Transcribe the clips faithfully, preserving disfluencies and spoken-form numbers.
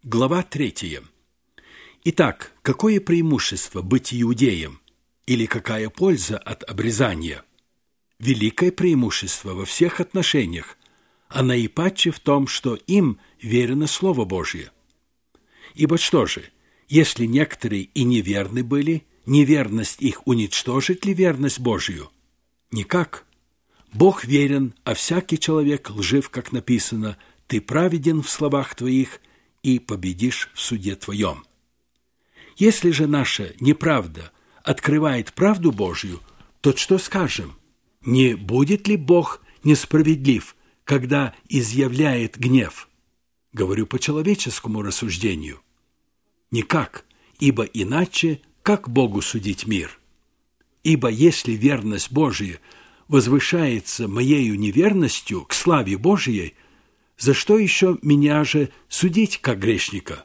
Глава третья. Итак, какое преимущество быть иудеем или какая польза от обрезания? Великое преимущество во всех отношениях, а наипаче в том, что им верено Слово Божие. Ибо что же, если некоторые и неверны были, неверность их уничтожит ли верность Божию? Никак. Бог верен, а всякий человек лжив, как написано: «Ты праведен в словах твоих, и победишь в суде твоем». Если же наша неправда открывает правду Божью, то что скажем? Не будет ли Бог несправедлив, когда изъявляет гнев? Говорю по человеческому рассуждению. Никак, ибо иначе как Богу судить мир? Ибо если верность Божия возвышается моею неверностью к славе Божией, за что еще меня же судить, как грешника?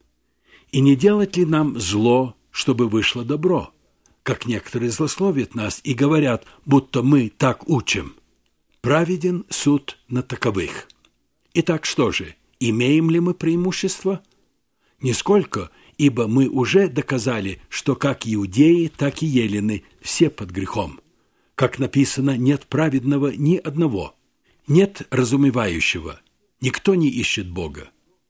И не делать ли нам зло, чтобы вышло добро, как некоторые злословят нас и говорят, будто мы так учим? Праведен суд на таковых. Итак, что же, имеем ли мы преимущество? Нисколько, ибо мы уже доказали, что как иудеи, так и елены все под грехом. Как написано, нет праведного ни одного, нет разумевающего, никто не ищет Бога.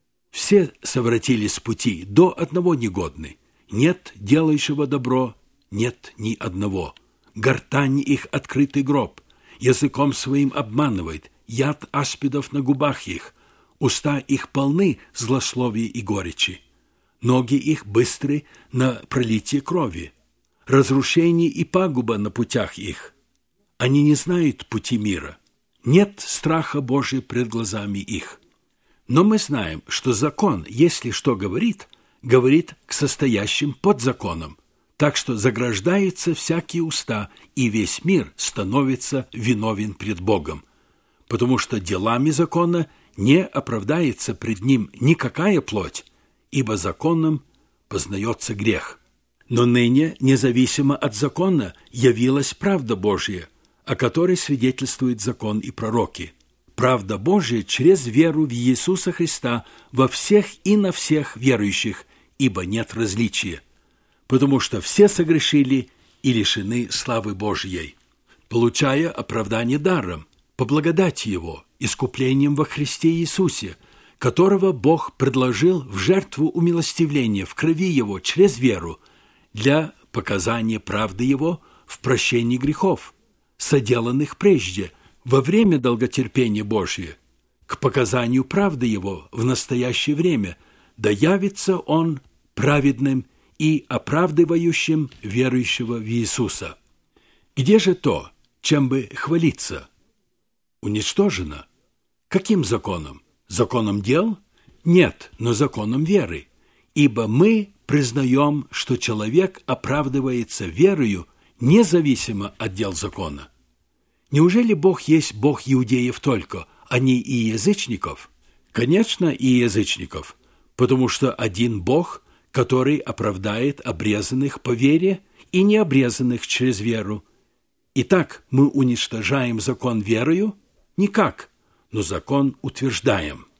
Все совратились с пути, до одного негодны. Нет делающего добро, нет ни одного. Гортань их открытый гроб, языком своим обманывает, яд аспидов на губах их, уста их полны злословия и горечи. Ноги их быстры на пролитие крови, разрушение и пагуба на путях их. Они не знают пути мира. Нет страха Божия пред глазами их. Но мы знаем, что закон, если что говорит, говорит к состоящим под законом, так что заграждаются всякие уста, и весь мир становится виновен пред Богом, потому что делами закона не оправдается пред ним никакая плоть, ибо законом познается грех. Но ныне, независимо от закона, явилась правда Божья, о которой свидетельствует закон и пророки. Правда Божия через веру в Иисуса Христа во всех и на всех верующих, ибо нет различия, потому что все согрешили и лишены славы Божьей, получая оправдание даром, по благодати Его, искуплением во Христе Иисусе, которого Бог предложил в жертву умилостивления в крови Его через веру для показания правды Его в прощении грехов, соделанных прежде, во время долготерпения Божия, к показанию правды Его в настоящее время, да явится Он праведным и оправдывающим верующего в Иисуса. Где же то, чем бы хвалиться? Уничтожено. Каким законом? Законом дел? Нет, но законом веры. Ибо мы признаем, что человек оправдывается верою независимо от дел закона. Неужели Бог есть Бог иудеев только, а не и язычников? Конечно, и язычников, потому что один Бог, который оправдает обрезанных по вере и необрезанных через веру. Итак, мы уничтожаем закон верою? Никак, но закон утверждаем.